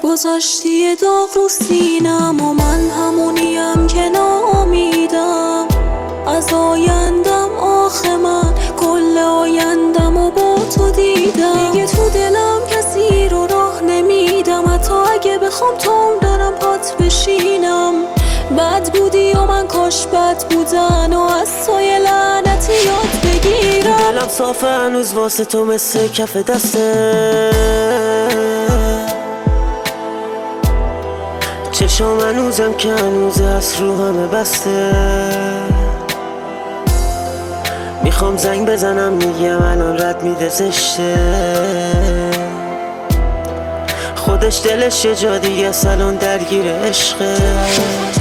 گذاشتی یه داغ رو سینم و من همونیم که ناامیدم از آیندم. آخه من کل آیندم و با تو دیدم. دیگه تو دلم کسی رو راه نمیدم، حتی اگه بخوام توم دارم پات بشینم. بد بودی و من کاش بد بودن و از تو یه لعنتی یاد بگیرم. دلم صافه هنوز واسه تو مثل کف دسته، چشام هنوزم که هنوزه از رو همه بسته. میخوام زنگ بزنم میگم الان رد میده زشته، خودش دلش یه جا دیگه سالن درگیر عشقه.